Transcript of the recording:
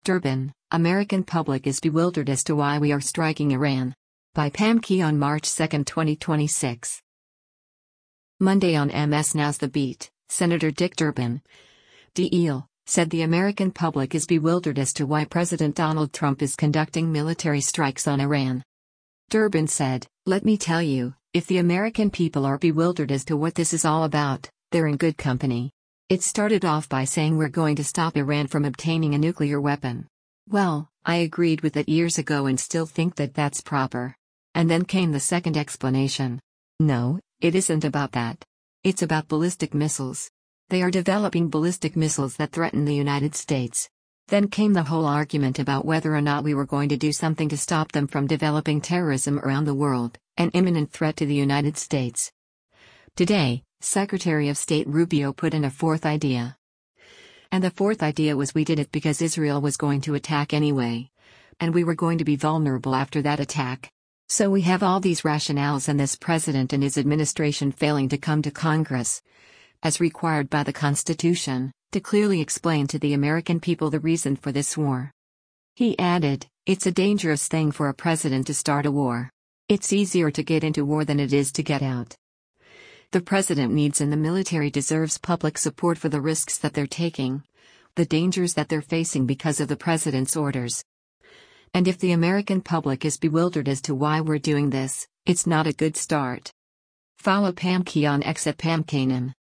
Durbin, American public is bewildered as to why we are striking Iran. By Pam Key on March 2, 2026. Monday on MS Now's The Beat, Senator Dick Durbin, DL, said the American public is bewildered as to why President Donald Trump is conducting military strikes on Iran. Durbin said, "Let me tell you, if the American people are bewildered as to what this is all about, they're in good company. It started off by saying we're going to stop Iran from obtaining a nuclear weapon. Well, I agreed with it years ago and still think that that's proper. And then came the second explanation. No, it isn't about that. It's about ballistic missiles. They are developing ballistic missiles that threaten the United States. Then came the whole argument about whether or not we were going to do something to stop them from developing terrorism around the world, an imminent threat to the United States." Today, Secretary of State Rubio put in a fourth idea. And the fourth idea was we did it because Israel was going to attack anyway. And we were going to be vulnerable after that attack. So we have all these rationales and this president and his administration failing to come to Congress, as required by the Constitution, to clearly explain to the American people the reason for this war. He added, "It's a dangerous thing for a president to start a war. It's easier to get into war than it is to get out. The president needs and the military deserves public support for the risks that they're taking, the dangers that they're facing because of the president's orders. And if the American public is bewildered as to why we're doing this, it's not a good start." Follow Pam Key on X at Pam Kanan.